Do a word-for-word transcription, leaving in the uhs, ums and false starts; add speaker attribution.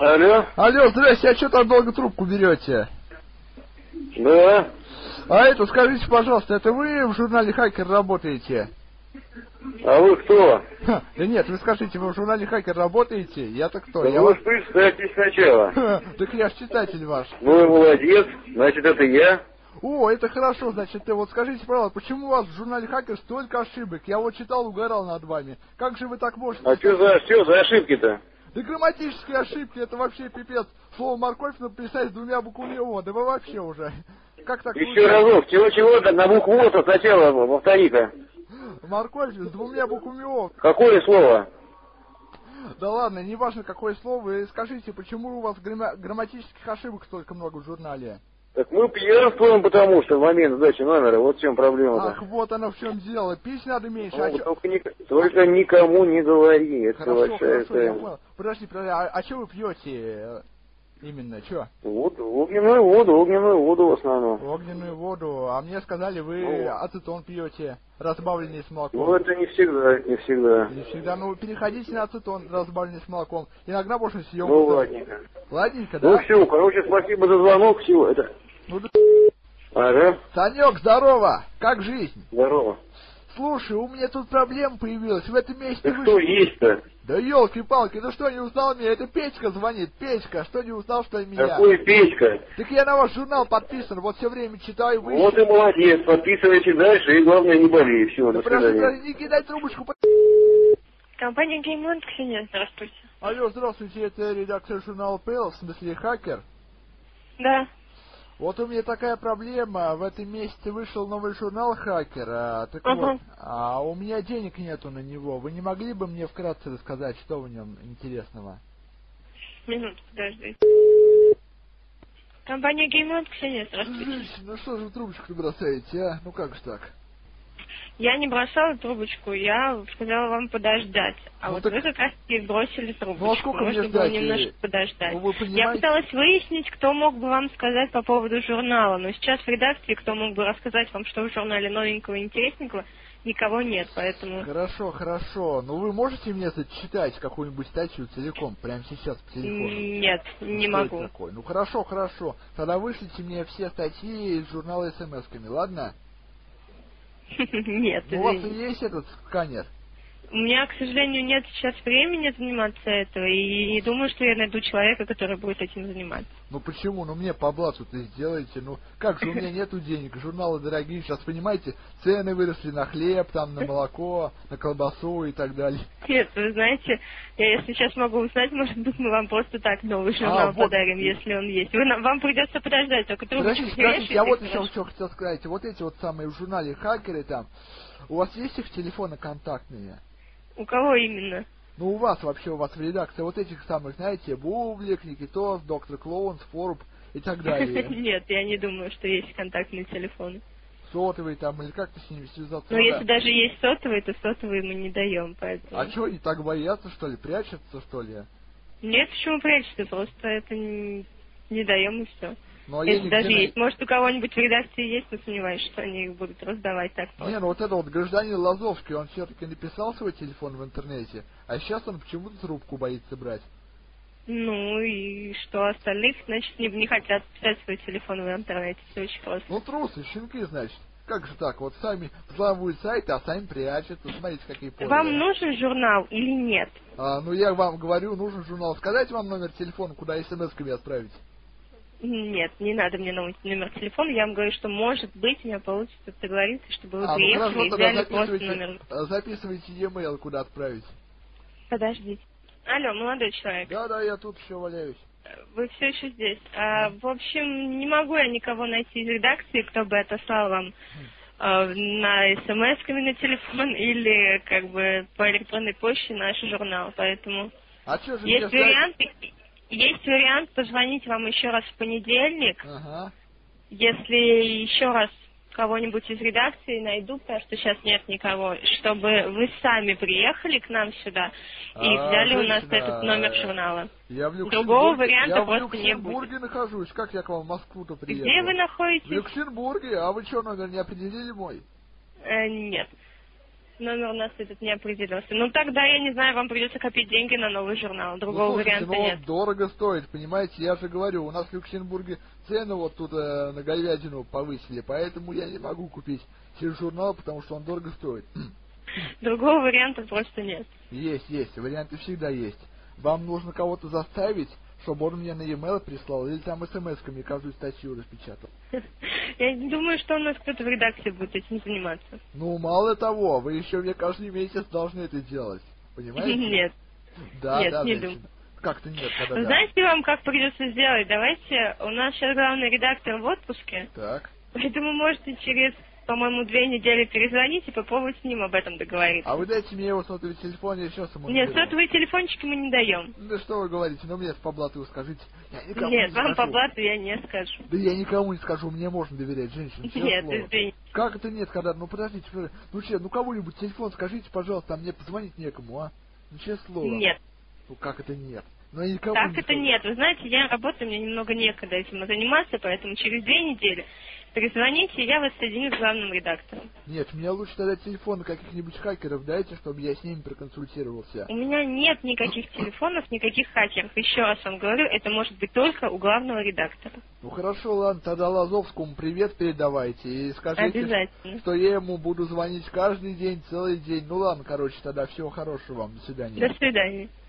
Speaker 1: Алло.
Speaker 2: Алло, здрасте, а что так долго трубку берете?
Speaker 1: Да.
Speaker 2: А это, скажите, пожалуйста, это вы в журнале «Хакер» работаете?
Speaker 1: А вы кто?
Speaker 2: Ха, да нет, вы скажите, вы в журнале «Хакер» работаете? Я-то кто?
Speaker 1: Да
Speaker 2: Я
Speaker 1: вы
Speaker 2: вас...
Speaker 1: представьтесь сначала.
Speaker 2: Ха, так я ж читатель ваш.
Speaker 1: Ну и молодец, значит это я.
Speaker 2: О, это хорошо, значит, вот скажите, пожалуйста, почему у вас в журнале «Хакер» столько ошибок? Я вот читал, угорал над вами. Как же вы так можете...
Speaker 1: А что за, что за ошибки-то?
Speaker 2: Да грамматические ошибки, это вообще пипец. Слово «морковь» написать с двумя буквами «о», да вы вообще уже... Как так
Speaker 1: Еще
Speaker 2: получается?
Speaker 1: разок, чего-чего-то на букву «о» сначала повтори-ка.
Speaker 2: Морковь с двумя буквами «о».
Speaker 1: Какое слово?
Speaker 2: Да ладно, не важно какое слово. Вы скажите, почему у вас грамма- грамматических ошибок столько много в журнале?
Speaker 1: Так мы пьянствуем, потому что в момент сдачи номера, вот в чем проблема-то.
Speaker 2: Ах, вот оно в чем дело. Пить надо меньше.
Speaker 1: Ну,
Speaker 2: а чё...
Speaker 1: только, ни- только никому не говори, это
Speaker 2: Хорошо,
Speaker 1: большая
Speaker 2: хорошо, я
Speaker 1: тайна.
Speaker 2: понял. Подожди, подожди, а, а что вы пьете именно, что?
Speaker 1: Воду, огненную воду, огненную воду в основном.
Speaker 2: Огненную воду. А мне сказали, вы
Speaker 1: Ну.
Speaker 2: ацетон пьете, разбавленный с молоком.
Speaker 1: Ну это не всегда, не всегда.
Speaker 2: Не всегда, ну переходите на ацетон, разбавленный с молоком. Иногда можно съем.
Speaker 1: Ну ладненько.
Speaker 2: Ладненько, да?
Speaker 1: Ну все, короче, спасибо за звонок, всего это.
Speaker 2: Ну да.
Speaker 1: Ага.
Speaker 2: Санек, здорово! Как жизнь?
Speaker 1: Здорово.
Speaker 2: Слушай, у меня тут проблема появилась. В этом месяце
Speaker 1: Да кто есть-то?
Speaker 2: Да елки-палки, ну что, не узнал меня? Это Петька звонит. Петька, что не узнал, что ли, меня?
Speaker 1: Какой Петька?
Speaker 2: Так я на ваш журнал подписан, вот все время читаю, вы...
Speaker 1: Вот и молодец, подписывайте дальше, и главное не болей. Все,
Speaker 2: Да
Speaker 1: до
Speaker 2: подожди,
Speaker 1: свидания.
Speaker 2: подожди, не кидай трубочку. по-
Speaker 3: Компания Геймленд, Ксения, здравствуйте.
Speaker 2: Алло, здравствуйте, это редактор журнала Пэл, в смысле Хакер.
Speaker 3: Да.
Speaker 2: Вот у меня такая проблема, в этом месяце вышел новый журнал Хакер, а, так
Speaker 3: Ага.
Speaker 2: вот, а у меня денег нету на него. Вы не могли бы мне вкратце рассказать, что в нем интересного?
Speaker 3: Минуту, подожди. Компания Геймленд, Ксения, здравствуйте.
Speaker 2: Женщина, ну что же вы трубочку бросаете, а? Ну как же так?
Speaker 3: Я не бросала трубочку, я сказала вам подождать. А
Speaker 2: Ну
Speaker 3: вот
Speaker 2: так-
Speaker 3: вы как раз и бросили трубочку.
Speaker 2: Ну а сколько
Speaker 3: Можно
Speaker 2: мне
Speaker 3: было
Speaker 2: ждать?
Speaker 3: немножко подождать.
Speaker 2: Ну, вы
Speaker 3: Я
Speaker 2: понимаете?
Speaker 3: пыталась выяснить, кто мог бы вам сказать по поводу журнала, но сейчас в редакции, кто мог бы рассказать вам, что в журнале новенького и интересненького, никого нет, поэтому...
Speaker 2: Хорошо, хорошо. Ну вы можете мне зачитать какую-нибудь статью целиком, прямо сейчас по телефону?
Speaker 3: Нет,
Speaker 2: Ну,
Speaker 3: не
Speaker 2: что
Speaker 3: могу.
Speaker 2: это такое? Ну хорошо, хорошо. Тогда вышлите мне все статьи из журнала смс-ками, ладно?
Speaker 3: Нет,
Speaker 2: Ну, у вас
Speaker 3: извините.
Speaker 2: есть этот сканер?
Speaker 3: У меня, к сожалению, нет сейчас времени заниматься этого, и думаю, что я найду человека, который будет этим заниматься.
Speaker 2: Ну почему? Ну мне по блату-то сделайте. Ну как же, у меня нету денег, журналы дорогие. Сейчас, понимаете, цены выросли на хлеб, там, на молоко, на колбасу и так далее.
Speaker 3: Нет, вы знаете, я если сейчас могу узнать, может быть, мы вам просто так новый журнал
Speaker 2: А, вот.
Speaker 3: подарим, если он есть. Вы, нам- вам придется подождать, только трубочку
Speaker 2: Подождите,
Speaker 3: не
Speaker 2: подождите, я вот
Speaker 3: вешайте,
Speaker 2: еще что хотел сказать. Вот эти вот самые в журнале хакеры там, у вас есть их телефоны контактные?
Speaker 3: У кого именно?
Speaker 2: Ну, у вас вообще, у вас в редакции вот этих самых, знаете, Бублик, Никитос, Доктор Клоун, Споруб и так далее.
Speaker 3: Нет, я не думаю, что есть контактные телефоны.
Speaker 2: Сотовый там, или как-то с ними связаться.
Speaker 3: Но
Speaker 2: надо.
Speaker 3: если даже есть сотовые, то сотовые мы не даем, поэтому...
Speaker 2: А что, они так боятся, что ли? Прячутся, что ли?
Speaker 3: Нет, почему прячется, просто это не, не даем и все.
Speaker 2: Ну, а я
Speaker 3: Если
Speaker 2: нигде
Speaker 3: даже
Speaker 2: на-
Speaker 3: есть. Может, у кого-нибудь в редакции есть, но сомневаюсь, что они их будут раздавать так просто.
Speaker 2: Не, ну вот это вот гражданин Лазовский, он все-таки написал свой телефон в интернете, а сейчас он почему-то трубку боится брать.
Speaker 3: Ну и что, остальных, значит, не, не хотят писать свой телефон в интернете. Все очень просто.
Speaker 2: Ну, трусы, щенки, значит. Как же так? Вот сами взламывают сайты, а сами прячутся. Смотрите, какие подлые.
Speaker 3: Вам нужен журнал или нет?
Speaker 2: А, ну, я вам говорю, нужен журнал. Сказать вам номер телефона, куда смс-ками отправить?
Speaker 3: Нет, не надо мне номер, номер телефона. Я вам говорю, что может быть у меня получится договориться, чтобы вы
Speaker 2: А, ну
Speaker 3: приехали
Speaker 2: хорошо,
Speaker 3: и
Speaker 2: тогда
Speaker 3: взяли просто
Speaker 2: записывайте,
Speaker 3: номер.
Speaker 2: э, записывайте e-mail, куда отправить.
Speaker 3: Подождите. Алло, молодой человек.
Speaker 2: Да-да, я тут еще валяюсь.
Speaker 3: Вы все еще здесь. А, в общем, не могу я никого найти из редакции, кто бы отослал вам а, на смс-ками на телефон или как бы по электронной почте наш журнал. Поэтому
Speaker 2: А что же
Speaker 3: есть
Speaker 2: мне
Speaker 3: вариант, есть вариант позвонить вам еще раз в понедельник.
Speaker 2: Ага.
Speaker 3: Если еще раз кого-нибудь из редакции найду, потому что сейчас нет никого, чтобы вы сами приехали к нам сюда и
Speaker 2: А,
Speaker 3: взяли у нас
Speaker 2: женщина,
Speaker 3: этот номер журнала.
Speaker 2: Я в
Speaker 3: Другого
Speaker 2: Люксембурге-
Speaker 3: варианта
Speaker 2: я
Speaker 3: просто
Speaker 2: в
Speaker 3: не
Speaker 2: Люксембурге нахожусь. Как я к вам в Москву-то приеду?
Speaker 3: Где вы
Speaker 2: В
Speaker 3: находитесь?
Speaker 2: Люксембурге. А вы что, номер не определили мой?
Speaker 3: Э, нет. номер у нас этот не определился. Ну тогда, я не знаю, вам придется копить деньги на новый журнал. Другого
Speaker 2: ну, слушайте,
Speaker 3: варианта
Speaker 2: ну,
Speaker 3: нет.
Speaker 2: он дорого стоит, понимаете, я же говорю, у нас в Люксембурге цены вот тут э, на говядину повысили, поэтому я не могу купить тележурнал, потому что он дорого стоит.
Speaker 3: Другого варианта просто нет.
Speaker 2: Есть, есть, варианты всегда есть. Вам нужно кого-то заставить, чтобы он мне на e-mail прислал, или там смс-ками каждую статью распечатал.
Speaker 3: Я не думаю, что у нас кто-то в редакции будет этим заниматься.
Speaker 2: Ну, мало того, вы еще мне каждый месяц должны это делать. Понимаете?
Speaker 3: Нет.
Speaker 2: Да,
Speaker 3: Нет,
Speaker 2: да,
Speaker 3: не
Speaker 2: женщина.
Speaker 3: думаю.
Speaker 2: Как-то нет, когда да.
Speaker 3: Знаете, вам как придется сделать? Давайте, у нас сейчас главный редактор в отпуске,
Speaker 2: Так.
Speaker 3: поэтому можете через, по-моему, две недели перезвонить и попробовать с ним об этом договориться.
Speaker 2: А вы дайте мне его сотовый телефон, я сейчас ему
Speaker 3: Нет,
Speaker 2: наберу.
Speaker 3: сотовые телефончики мы не даем.
Speaker 2: Да что вы говорите, ну мне по блату скажите. Я никому
Speaker 3: Нет,
Speaker 2: не
Speaker 3: вам
Speaker 2: скажу.
Speaker 3: по блату я не скажу.
Speaker 2: Да я никому не скажу, мне можно доверять, женщина.
Speaker 3: Нет, извините.
Speaker 2: Как это нет, когда, ну подождите, подождите. Ну че, ну кого-нибудь телефон скажите, пожалуйста, а мне позвонить некому, а? Ну честное слово.
Speaker 3: Нет.
Speaker 2: Ну как это нет? Ну я никому
Speaker 3: Так
Speaker 2: не
Speaker 3: это
Speaker 2: скажу.
Speaker 3: нет. Вы знаете, я работаю, мне немного некогда этим заниматься, поэтому через две недели перезвоните, и я вас соединю с главным редактором.
Speaker 2: Нет, мне лучше тогда телефоны каких-нибудь хакеров дайте, чтобы я с ними проконсультировался.
Speaker 3: У меня нет никаких телефонов, никаких хакеров. Еще раз вам говорю, это может быть только у главного редактора.
Speaker 2: Ну хорошо, ладно, тогда Лазовскому привет передавайте и скажите,
Speaker 3: Обязательно.
Speaker 2: что я ему буду звонить каждый день, целый день. Ну ладно, короче, тогда всего хорошего вам, до свидания.
Speaker 3: До свидания.